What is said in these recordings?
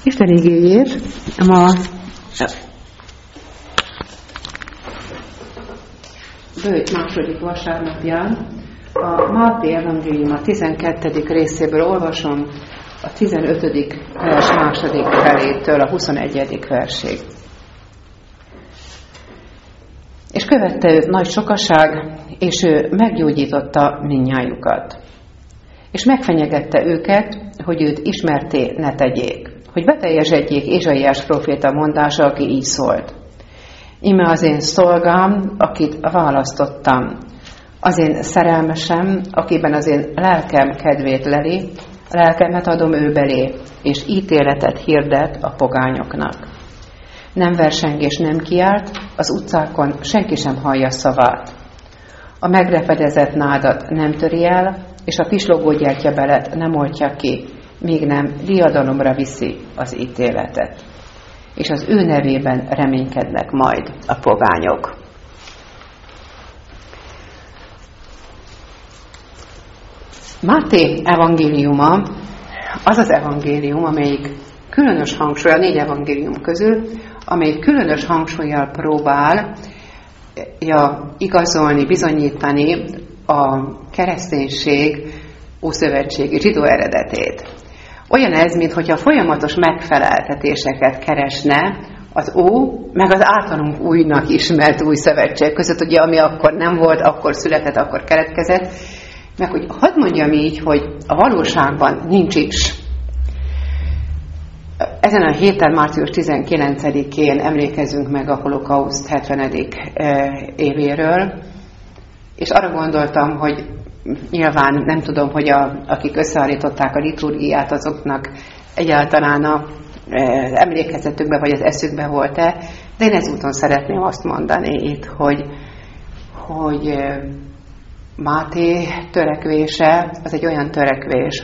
Isten igéjét ma bőjt második vasárnapján a Máté evangélium a 12. részéből olvasom a 15. vers második felétől a 21. versig. És követte őt nagy sokaság, és ő meggyógyította mindnyájukat. És megfenyegette őket, hogy őt ismerté ne tegyék, hogy beteljesedjék Ézsaiás próféta mondása, aki így szólt. Íme az én szolgám, akit választottam, az én szerelmesem, akiben az én lelkem kedvét leli, lelkemet adom ő belé, és ítéletet hirdet a pogányoknak. Nem verseng és nem kiált, az utcákon senki sem hallja szavát. A megrepedezett nádat nem töri el, és a pislogó gyertyabelet nem oltja ki, míg nem diadalomra viszi az ítéletet. És az ő nevében reménykednek majd a pogányok. Máté evangéliuma az az evangélium, amelyik különös hangsúly, a 4 evangélium közül, amelyik különös hangsúllyal próbál igazolni, bizonyítani a kereszténység ószövetségi zsidó eredetét. Olyan ez, mintha folyamatos megfeleltetéseket keresne az meg az általunk újnak ismert új szövetség között, ugye, ami akkor nem volt, akkor született, akkor keletkezett, meg hogy hadd mondjam így, hogy a valóságban nincs is. Ezen a héten, március 19-én emlékezünk meg a holokauszt 70. évéről, és arra gondoltam, hogy nyilván nem tudom, hogy akik összeállították a liturgiát, azoknak egyáltalán az emlékezetükbe vagy az eszükbe volt-e, de én ezúton szeretném azt mondani itt, hogy Máté törekvése az egy olyan törekvés,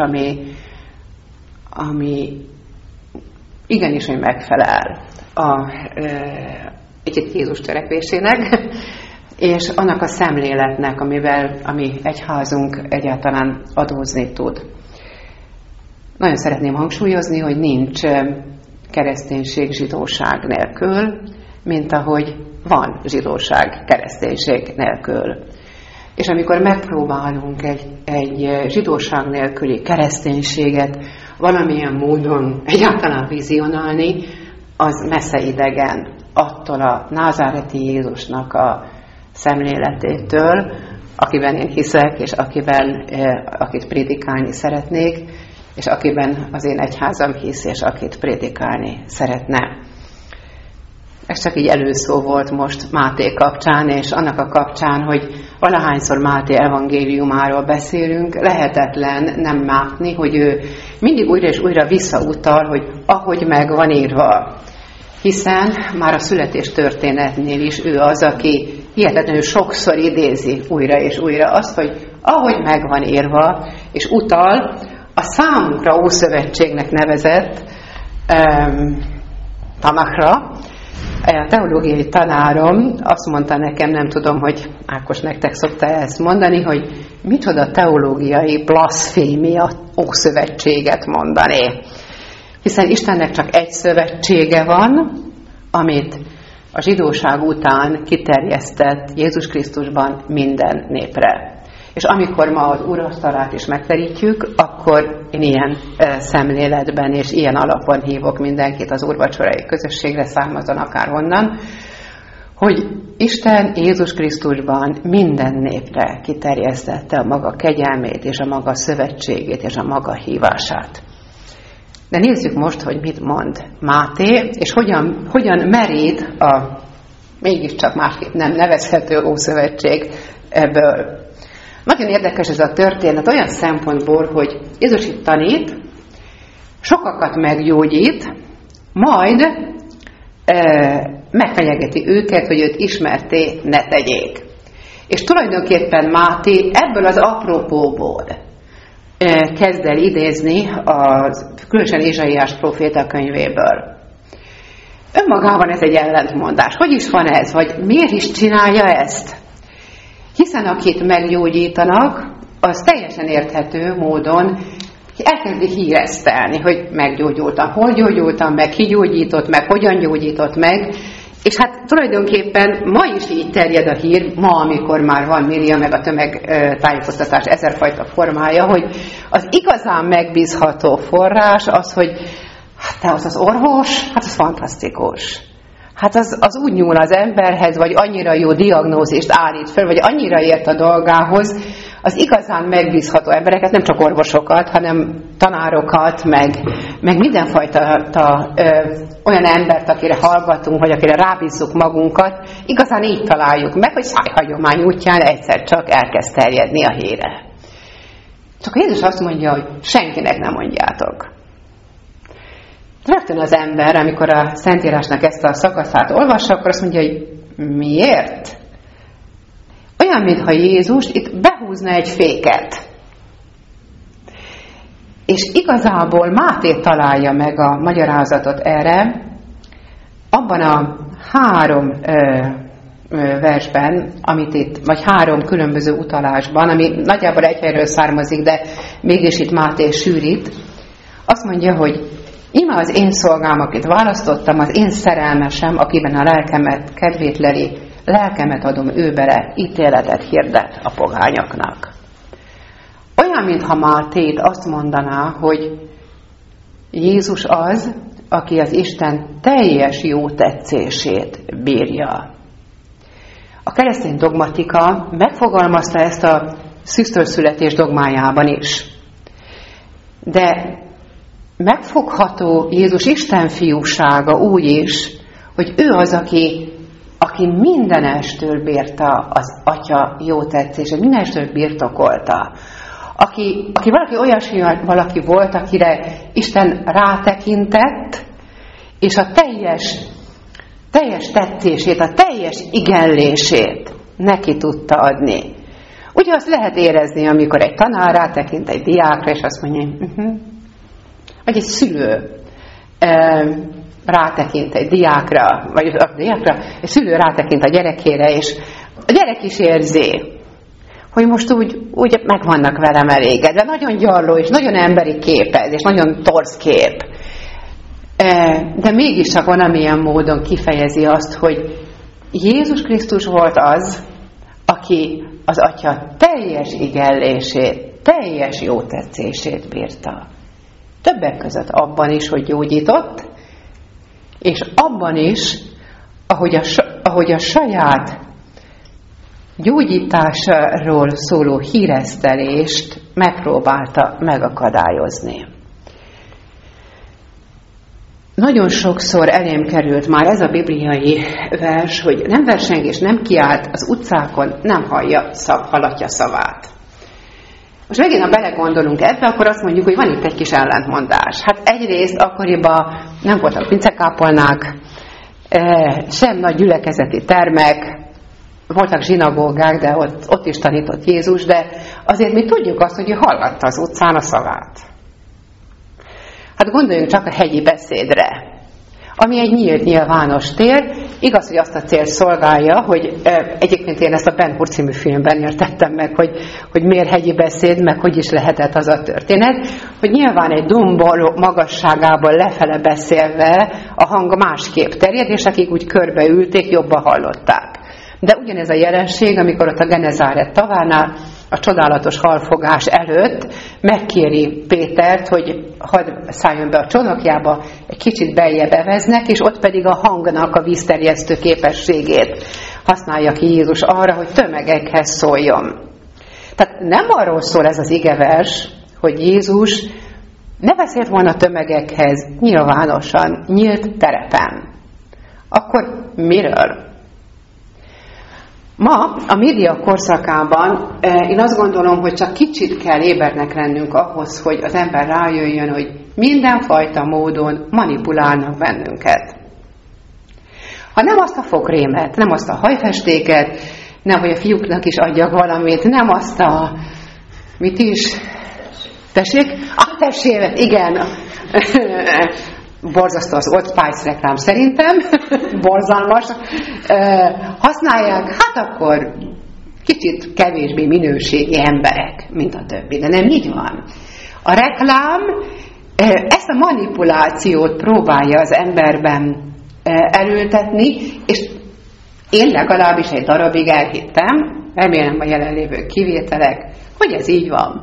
ami igenis, hogy megfelel egy Jézus törekvésének, és annak a szemléletnek, ami egyházunk egyáltalán adózni tud. Nagyon szeretném hangsúlyozni, hogy nincs kereszténység zsidóság nélkül, mint ahogy van zsidóság kereszténység nélkül. És amikor megpróbálunk egy zsidóság nélküli kereszténységet valamilyen módon egyáltalán vizionálni, az messze idegen attól a názáreti Jézusnak a szemléletétől, akiben én hiszek, és akit prédikálni szeretnék, és akiben az én egyházam hisz, és akit prédikálni szeretne. Ez csak így előszó volt most Máté kapcsán, és annak a kapcsán, hogy valahányszor Máté evangéliumáról beszélünk, lehetetlen nem látni, hogy ő mindig újra és újra visszautal, hogy ahogy meg van írva. Hiszen már a születés történetnél is ő az, aki hihetetlenül sokszor idézi újra és újra azt, hogy ahogy meg van írva, és utal a számunkra Ószövetségnek nevezett Tanachra. A teológiai tanárom azt mondta nekem, nem tudom, hogy Ákos nektek szokta ezt mondani, hogy micsoda teológiai blaszfémia Ószövetséget mondani. Hiszen Istennek csak egy szövetsége van, amit a zsidóság után kiterjesztett Jézus Krisztusban minden népre. És amikor ma az úrasztalát is megterítjük, akkor én ilyen szemléletben és ilyen alapon hívok mindenkit az úrvacsorai közösségre, származzon akárhonnan, hogy Isten Jézus Krisztusban minden népre kiterjesztette a maga kegyelmét és a maga szövetségét és a maga hívását. De nézzük most, hogy mit mond Máté, és hogyan merít a mégiscsak másképp nem nevezhető Ószövetség ebből. Nagyon érdekes ez a történet olyan szempontból, hogy Jézus itt tanít, sokakat meggyógyít, majd megfenyegeti őket, hogy őt ismerté ne tegyék. És tulajdonképpen Máté ebből az apropóból kezd el idézni, különösen Ézsaiás próféta könyvéből. Önmagában ez egy ellentmondás. Hogy is van ez? Vagy miért is csinálja ezt? Hiszen akit meggyógyítanak, az teljesen érthető módon elkezdi híresztelni, hogy meggyógyultam, hol gyógyultam meg, ki gyógyított meg, hogyan gyógyított meg, és hát tulajdonképpen ma is így terjed a hír, ma, amikor már van média, meg a tömegtájékoztatás ezerfajta formája, hogy az igazán megbízható forrás az, hogy hát te az orvos, hát az fantasztikus. Hát az úgy nyúl az emberhez, vagy annyira jó diagnózist állít föl, vagy annyira ért a dolgához, az igazán megbízható embereket, nem csak orvosokat, hanem tanárokat, meg mindenfajta olyan embert, akire hallgatunk, vagy akire rábízzuk magunkat, igazán így találjuk meg, hogy szájhagyomány útján egyszer csak elkezd terjedni a híre. Csak Jézus azt mondja, hogy senkinek nem mondjátok. Rögtön az ember, amikor a Szentírásnak ezt a szakaszát olvassa, akkor azt mondja, hogy miért? Olyan, mintha Jézus itt behúzna egy féket. És igazából Máté találja meg a magyarázatot erre, abban a 3 versben, amit itt, vagy 3 különböző utalásban, ami nagyjából egy helyről származik, de mégis itt Máté sűrít, azt mondja, hogy íme az én szolgám, akit választottam, az én szerelmesem, akiben a lelkemet kedvét leli, lelkemet adom ő bele, ítéletet hirdet a pogányoknak. Olyan, mintha Máté azt mondaná, hogy Jézus az, aki az Isten teljes jó tetszését bírja. A keresztény dogmatika megfogalmazta ezt a szüsztőszületés dogmájában is. De megfogható Jézus Isten fiúsága úgy is, hogy ő az, aki mindenestől bírta az Atya jó tetszését, mindenestől birtokolta. Aki valaki olyasmi valaki volt, akire Isten rátekintett, és a teljes tetszését, a teljes igenlését neki tudta adni. Ugye azt lehet érezni, amikor egy tanár rátekint egy diákra, és azt mondja, vagy egy szülő rátekint egy diákra, egy szülő rátekint a gyerekére, és a gyerek is érzi, hogy most úgy meg vannak velem elégedve. Nagyon gyarló, és nagyon emberi kép ez, és nagyon torz kép. De mégis csak valamilyen módon kifejezi azt, hogy Jézus Krisztus volt az, aki az Atya teljes igenlését, teljes jó tetszését bírta. Többek között abban is, hogy gyógyított, és abban is, ahogy a saját gyógyításáról szóló híresztelést megpróbálta megakadályozni. Nagyon sokszor elém került már ez a bibliai vers, hogy nem verseng és nem kiált az utcákon, nem hallatja szavát. Most megint, ha belegondolunk ebbe, akkor azt mondjuk, hogy van itt egy kis ellentmondás. Hát egyrészt akkoriban nem voltak pincekápolnák, sem nagy gyülekezeti termek, voltak zsinagógák, de ott is tanított Jézus, de azért mi tudjuk azt, hogy ő hallatta az utcán a szavát. Hát gondoljunk csak a hegyi beszédre, ami egy nyílt, nyilvános tér. Igaz, hogy azt a célt szolgálja, hogy egyébként én ezt a Ben Hur című filmben értettem meg, hogy miért hegyi beszéd, meg hogy is lehetett az a történet, hogy nyilván egy dombol magasságából lefele beszélve a hang másképp terjed, és akik úgy körbeülték, jobban hallották. De ugyanez a jelenség, amikor ott a Genezáret tavánál a csodálatos halfogás előtt megkéri Pétert, hogy hadd szálljon be a csónakjába, egy kicsit beljebb eveznek, és ott pedig a hangnak a vízterjesztő képességét használja ki Jézus arra, hogy tömegekhez szóljon. Tehát nem arról szól ez az igevers, hogy Jézus ne beszélt volna tömegekhez nyilvánosan, nyílt terepen. Akkor miről? Ma a média korszakában én azt gondolom, hogy csak kicsit kell ébernek lennünk ahhoz, hogy az ember rájöjjön, hogy mindenfajta módon manipulálnak bennünket. Ha nem azt a fogrémet, nem azt a hajfestéket, nem, hogy a fiúknak is adjak valamit, nem azt a... Mit is? Tessék? A tessévet, igen. Borzasztó az Old Spice reklám szerintem, borzalmas, használják, hát akkor kicsit kevésbé minőségi emberek, mint a többi, de nem így van. A reklám ezt a manipulációt próbálja az emberben elültetni, és én legalábbis egy darabig elhittem, remélem a jelenlévő kivételek, hogy ez így van.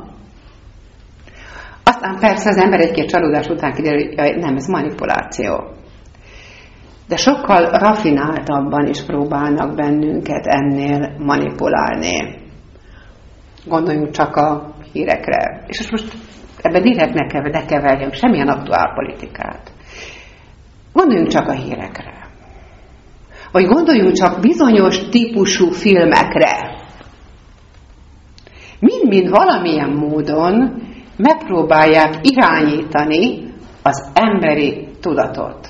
Aztán persze az ember egy-két csalódás után kiderül, hogy nem, ez manipuláció. De sokkal rafináltabban is próbálnak bennünket ennél manipulálni. Gondoljunk csak a hírekre. És most ebben direkt ne keverjünk semmilyen aktuál politikát. Gondoljunk csak a hírekre. Vagy gondoljunk csak bizonyos típusú filmekre. Mind-mind valamilyen módon megpróbálják irányítani az emberi tudatot.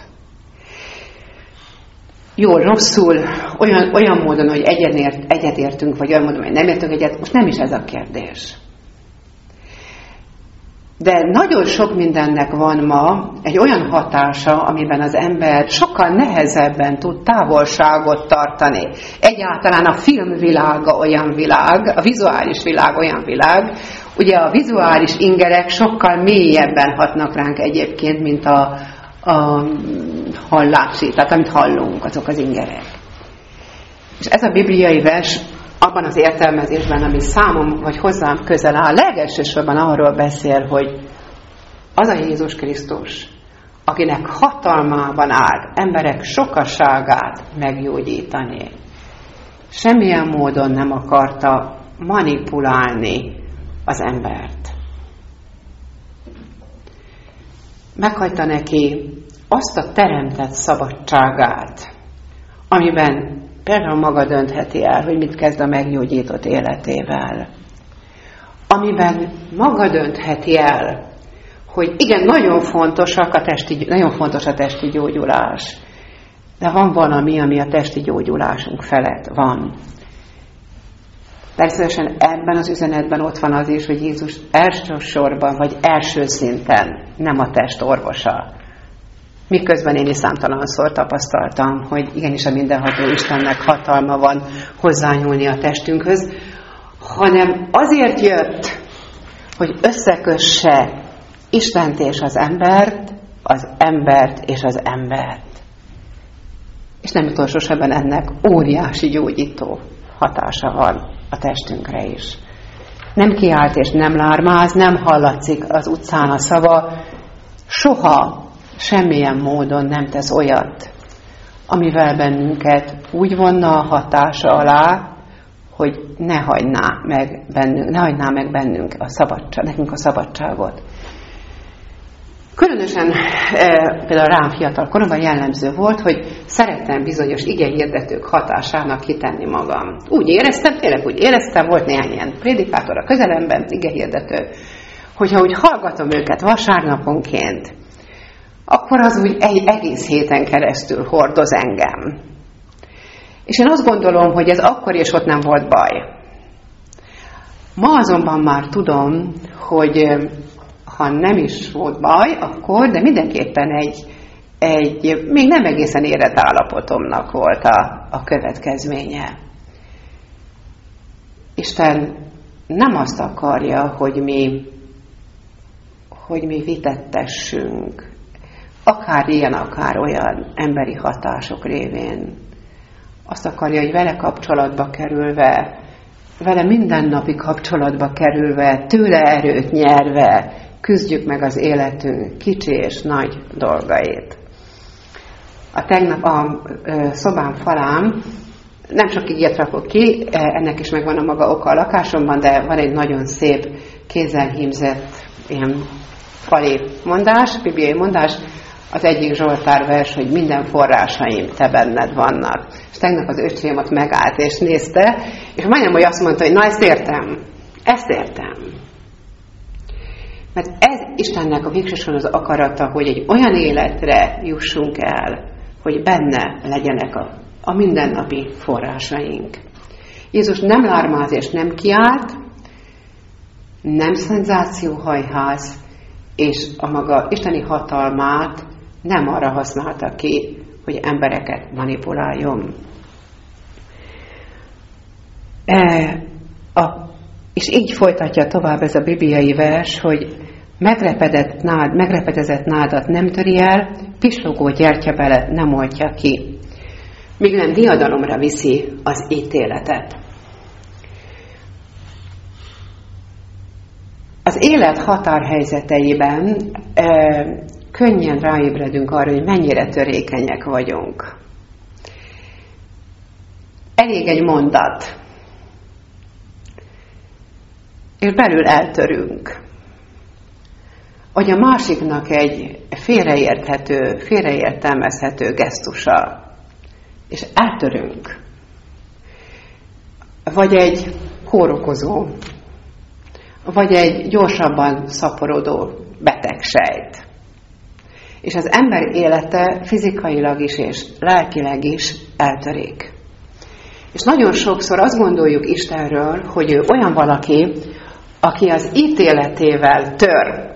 Jól, rosszul, olyan módon, hogy egyetértünk, vagy olyan módon, hogy nem értünk egyet, most nem is ez a kérdés. De nagyon sok mindennek van ma egy olyan hatása, amiben az ember sokkal nehezebben tud távolságot tartani. Egyáltalán a filmvilága olyan világ, a vizuális világ olyan világ, ugye a vizuális ingerek sokkal mélyebben hatnak ránk egyébként, mint a hallási, tehát amit hallunk, azok az ingerek. És ez a bibliai vers abban az értelmezésben, ami számom vagy hozzám közel áll, legelsősorban arról beszél, hogy az a Jézus Krisztus, akinek hatalmában áll emberek sokaságát meggyógyítani, semmilyen módon nem akarta manipulálni az embert. Meghagyta neki azt a teremtett szabadságát, amiben például maga döntheti el, hogy mit kezd a meggyógyított életével. Amiben maga döntheti el, hogy igen, nagyon fontos a testi gyógyulás, de van valami, ami a testi gyógyulásunk felett van. Természetesen ebben az üzenetben ott van az is, hogy Jézus elsősorban, vagy első szinten nem a test orvosa. Miközben én is számtalanszor tapasztaltam, hogy igenis a mindenható Istennek hatalma van hozzányúlni a testünkhöz, hanem azért jött, hogy összekösse Istent és az embert és az embert. És nem utolsó sorban ennek óriási gyógyító hatása van a testünkre is. Nem kiált és nem lármáz, nem hallatszik az utcán a szava, soha semmilyen módon nem tesz olyat, amivel bennünket úgy vonna a hatása alá, hogy ne hagyná meg bennünk nekünk a szabadságot. Különösen például rám fiatal koromban jellemző volt, hogy szerettem bizonyos igehirdetők hatásának kitenni magam. Tényleg úgy éreztem, volt néhány ilyen prédikátor a közelemben, igehirdető, hogyha úgy hallgatom őket vasárnaponként, akkor az úgy egy egész héten keresztül hordoz engem. És én azt gondolom, hogy ez akkor és ott nem volt baj. Ma azonban már tudom, hogy ha nem is volt baj, akkor, de mindenképpen egy még nem egészen érett állapotomnak volt a következménye. Isten nem azt akarja, hogy mi vitettessünk, akár ilyen, akár olyan emberi hatások révén. Azt akarja, hogy vele kapcsolatba kerülve, vele mindennapi kapcsolatba kerülve, tőle erőt nyerve, küzdjük meg az életünk kicsi és nagy dolgait. Tegnap a szobám falán nem csak igét rakok ki, ennek is megvan a maga oka a lakásomban, de van egy nagyon szép kézzel hímzett ilyen fali mondás, bibliai mondás, az egyik Zsoltár vers, hogy minden forrásaim te benned vannak. És tegnap az öcsém ott megállt és nézte, és majdnem, hogy azt mondta, hogy na ezt értem. Mert ez Istennek a végsősorban az akarata, hogy egy olyan életre jussunk el, hogy benne legyenek a mindennapi forrásaink. Jézus nem lármáz és nem kiált, nem szenzációhajház, és a maga isteni hatalmát nem arra használta ki, hogy embereket manipuláljon. És így folytatja tovább ez a bibliai vers, hogy megrepedezett nádat nem töri el, pislogó gyertyabelet nem oltja ki, míg nem diadalomra viszi az ítéletet. Az élet határhelyzeteiben könnyen ráébredünk arra, hogy mennyire törékenyek vagyunk. Elég egy mondat, és belül eltörünk. Hogy a másiknak egy félreértelmezhető gesztusa, és eltörünk. Vagy egy kórokozó, vagy egy gyorsabban szaporodó betegsejt. És az ember élete fizikailag is és lelkileg is eltörik. És nagyon sokszor azt gondoljuk Istenről, hogy ő olyan valaki, aki az ítéletével tör.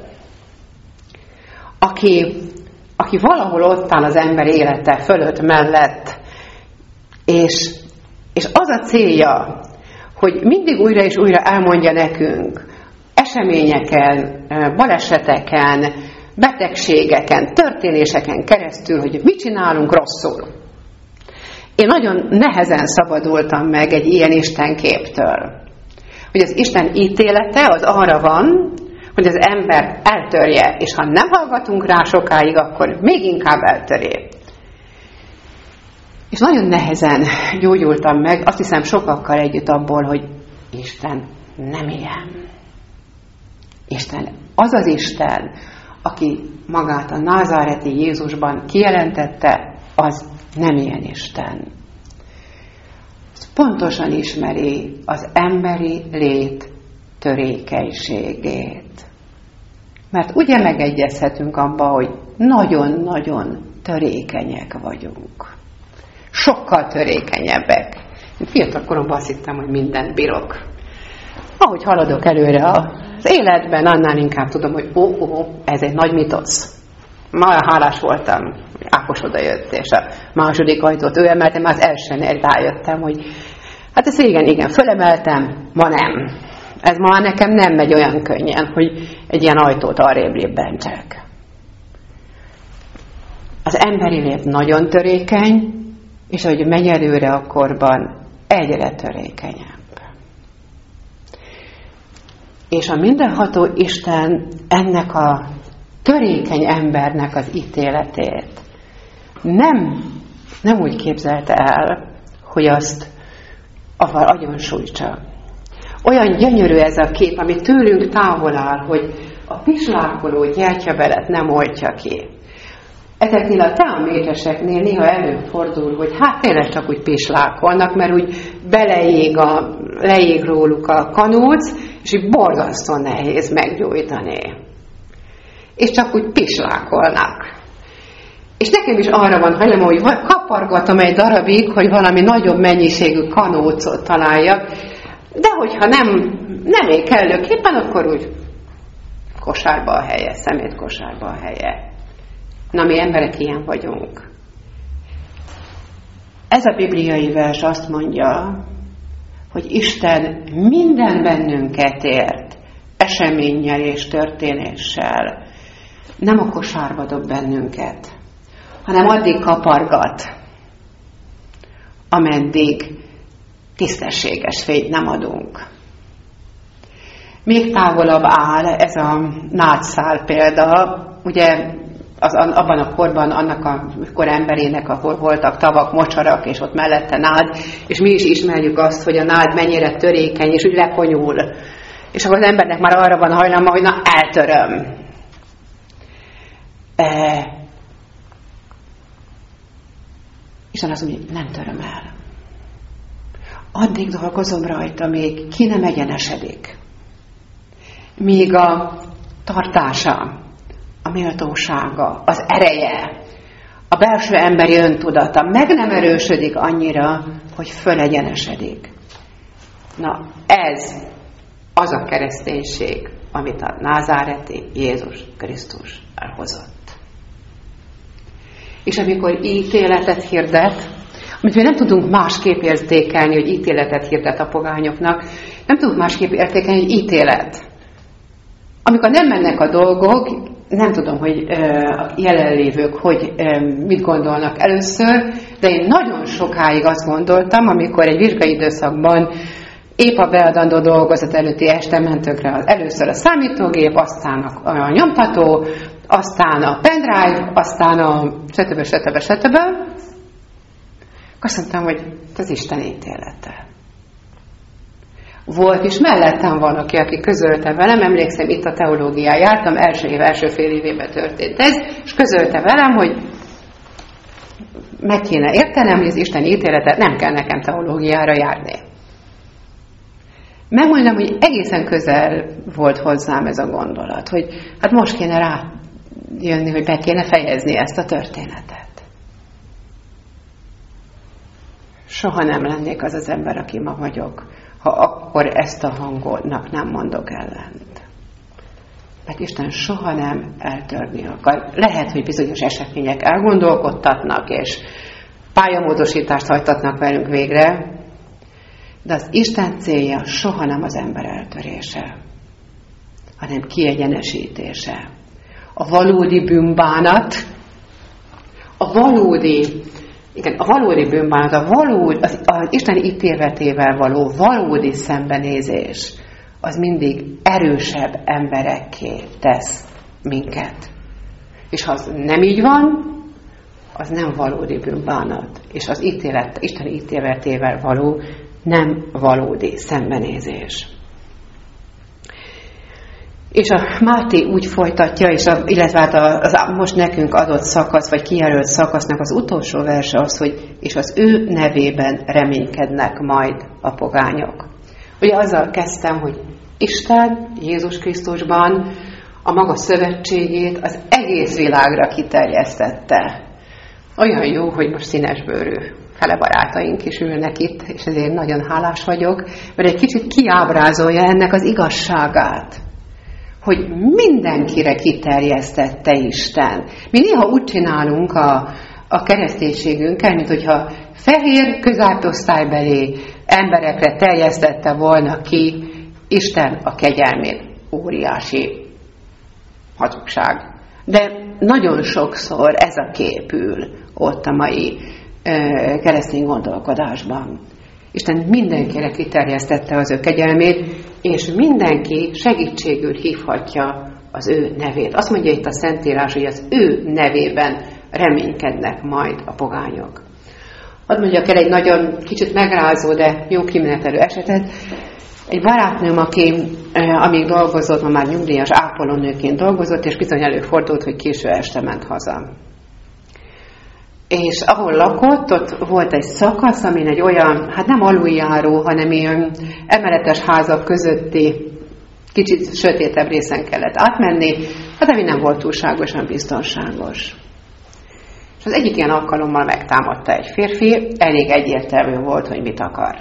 Aki valahol ott áll az ember élete fölött, mellett, és az a célja, hogy mindig újra és újra elmondja nekünk eseményeken, baleseteken, betegségeken, történéseken keresztül, hogy mit csinálunk rosszul. Én nagyon nehezen szabadultam meg egy ilyen istenképtől. Hogy az Isten ítélete az arra van, hogy az ember eltörje, és ha nem hallgatunk rá sokáig, akkor még inkább eltörje. És nagyon nehezen gyógyultam meg, azt hiszem sokakkal együtt abból, hogy Isten nem ilyen. Isten az az Isten, aki magát a názáreti Jézusban kijelentette, az nem ilyen Isten. Pontosan ismeri az emberi lét törékenységét. Mert ugye megegyezhetünk abba, hogy nagyon-nagyon törékenyek vagyunk. Sokkal törékenyebbek. Én fiatal koromban azt hittem, hogy mindent bírok. Ahogy haladok előre az életben, annál inkább tudom, hogy ez egy nagy mitosz. Ma hálás voltam, hogy Ákos odajött, és a második ajtót ő emeltem, az elsőnél rájöttem, hogy hát ezt igen, fölemeltem, ma nem. Ez ma nekem nem megy olyan könnyen, hogy egy ilyen ajtót arrébb lépbentsek. Az emberi lét nagyon törékeny, és ahogy megy előre a korban, egyre törékenyebb. És a mindenható Isten ennek a törékeny embernek az ítéletét nem úgy képzelte el, hogy azt avval agyonsújtsa. Olyan gyönyörű ez a kép, ami tőlünk távol áll, hogy a pislákoló gyertyabelet nem oltja ki. Ezeknél a teaméteseknél néha előfordul, hogy hát tényleg csak úgy pislákolnak, mert úgy leég róluk a kanóc, és így borzasztó nehéz meggyújtani. És csak úgy pislákolnak. És nekem is arra van hajlam, hogy kapargatom egy darabig, hogy valami nagyobb mennyiségű kanócot találjak, de hogyha nem ér kellőképpen, akkor úgy kosárba a helye, szemétkosárba a helye. Na, mi emberek ilyen vagyunk. Ez a bibliai vers azt mondja, hogy Isten minden bennünket ért, eseménnyel és történéssel. Nem a kosárba dob bennünket, hanem addig kapargat, ameddig tisztességes fényt nem adunk. Még távolabb áll ez a nádszál példa, ugye abban a korban, annak a kor emberének, ahol voltak tavak, mocsarak, és ott mellette nád, és mi is ismerjük azt, hogy a nád mennyire törékeny, és úgy lekonyul. És akkor az embernek már arra van hajlama, hogy na, eltöröm. Isten azt mondja, hogy nem töröm el. Addig dolgozom rajta, még ki nem egyenesedik. Míg a tartása, a méltósága, az ereje, a belső emberi öntudata meg nem erősödik annyira, hogy fölegyenesedik. Na, ez az a kereszténység, amit a názáreti Jézus Krisztus elhozott. És amikor ítéletet hirdet, amit mi nem tudunk másképp értékelni, hogy ítéletet hirdet a pogányoknak, nem tudunk másképp értékelni, hogy ítélet. amikor nem mennek a dolgok, nem tudom, hogy a jelenlévők mit gondolnak először, de én nagyon sokáig azt gondoltam, amikor egy vizsgai időszakban épp a beadandó dolgozat előtti este ment tönkre először a számítógép, aztán a nyomtató, aztán a pendrive, aztán a stb. Azt mondtam, hogy az Isten ítélete. Volt is mellettem valaki, aki közölte velem, emlékszem, itt a teológián jártam, első fél évében történt ez, és közölte velem, hogy meg kéne értenem, hogy az Isten ítélete, nem kell nekem teológiára járni. Megmondom, hogy egészen közel volt hozzám ez a gondolat, hogy hát most kéne rájönni, hogy be kéne fejezni ezt a történetet. Soha nem lennék az az ember, aki ma vagyok, ha akkor ezt a hangodnak nem mondok ellent. Mert Isten soha nem eltörni akar. Lehet, hogy bizonyos események elgondolkodtatnak, és pályamódosítást hajtatnak velünk végre, de az Isten célja soha nem az ember eltörése, hanem kiegyenesítése. A valódi bűnbánat, a valódi bűnbánat, az Isten ítéletével való valódi szembenézés, az mindig erősebb emberekké tesz minket. És ha az nem így van, az nem valódi bűnbánat, és az Isten ítéletével való nem valódi szembenézés. És a Máté úgy folytatja, illetve hát az most nekünk adott szakasz, vagy kijelölt szakasznak az utolsó verse az, hogy és az ő nevében reménykednek majd a pogányok. Ugye azzal kezdtem, hogy Isten Jézus Krisztusban a maga szövetségét az egész világra kiterjesztette. Olyan jó, hogy most színesbőrű fele barátaink is ülnek itt, és ezért nagyon hálás vagyok, mert egy kicsit kiábrázolja ennek az igazságát, hogy mindenkire kiterjesztette Isten. Mi néha úgy csinálunk a kereszténységünkkel, mint hogyha fehér közárosztálybeli emberekre terjesztette volna ki Isten a kegyelmét. Óriási hazugság. De nagyon sokszor ez a kép ül ott a mai keresztény gondolkodásban. Isten mindenkire kiterjesztette az ő kegyelmét, és mindenki segítségül hívhatja az ő nevét. Azt mondja itt a Szentírás, hogy az ő nevében reménykednek majd a pogányok. Hadd mondjak el egy nagyon kicsit megrázó, de jó kimenetelő esetet. Egy barátnőm, aki amíg dolgozott, ma már nyugdíjas ápolónőként dolgozott, és bizony előfordult, hogy késő este ment haza. És ahol lakott, ott volt egy szakasz, amin egy olyan, hát nem aluljáró, hanem ilyen emeletes házak közötti kicsit sötétebb részen kellett átmenni, hát ami nem volt túlságosan biztonságos. És az egyik ilyen alkalommal megtámadta egy férfi, elég egyértelmű volt, hogy mit akar.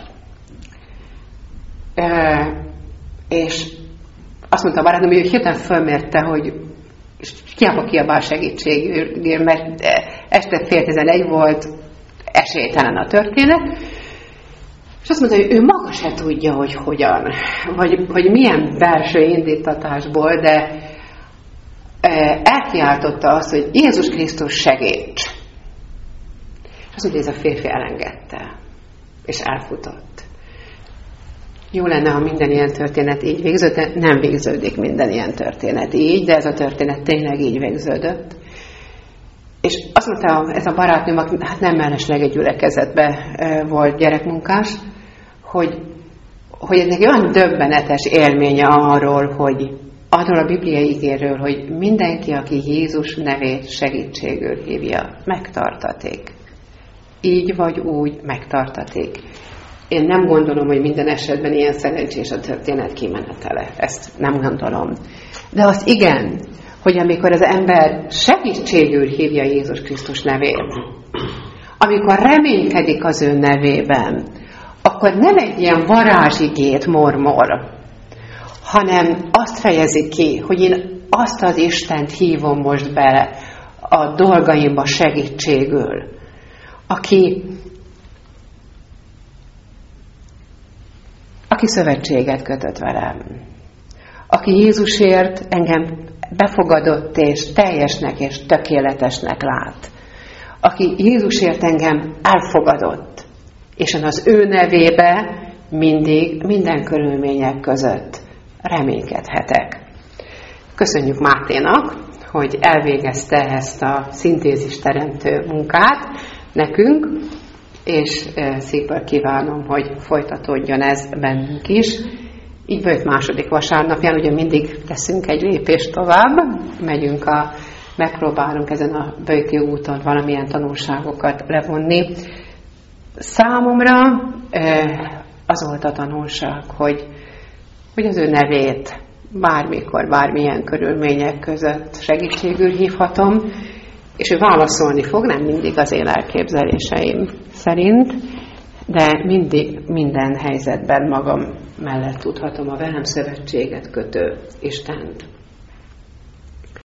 És azt mondta a barátnőm, hogy hirtelen fölmérte, hogy hiába kiabál segítségért, mert este 10:30 volt, esélytelen a történet. És azt mondta, hogy ő maga se tudja, hogy hogyan, vagy hogy milyen belső indítatásból, de elkiáltotta azt, hogy Jézus Krisztus segíts. És azt mondta, hogy ez a férfi elengedte, és elfutott. Jó lenne, ha minden ilyen történet így végződött, de nem végződik minden ilyen történet így, de ez a történet tényleg így végződött. És azt mondta ez a barátnőm, hát nem mellesleg egy gyülekezetben volt gyerekmunkás, hogy ez neki olyan döbbenetes élménye arról a bibliai igéről, hogy mindenki, aki Jézus nevét segítségül hívja, megtartatik. Így vagy úgy megtartatik. Én nem gondolom, hogy minden esetben ilyen szerencsés a történet kimenetele. Ezt nem gondolom. De az igen, hogy amikor az ember segítségül hívja Jézus Krisztus nevét, amikor reménykedik az ő nevében, akkor nem egy ilyen varázsigét mormol, hanem azt fejezi ki, hogy én azt az Istent hívom most bele a dolgaimba segítségül, aki szövetséget kötött velem, aki Jézusért engem befogadott és teljesnek és tökéletesnek lát, aki Jézusért engem elfogadott, és az ő nevébe mindig, minden körülmények között reménykedhetek. Köszönjük Máténak, hogy elvégezte ezt a szintézis teremtő munkát nekünk, és szívből kívánom, hogy folytatódjon ez bennünk is. Így volt második vasárnapján, ugye mindig teszünk egy lépést tovább, megpróbálunk ezen a Böjki úton valamilyen tanulságokat levonni. Számomra az volt a tanulság, hogy az ő nevét bármikor, bármilyen körülmények között segítségül hívhatom, és ő válaszolni fog, nem mindig az én elképzeléseim szerint, de mindig, minden helyzetben magam mellett tudhatom a velem szövetséget kötő Istent.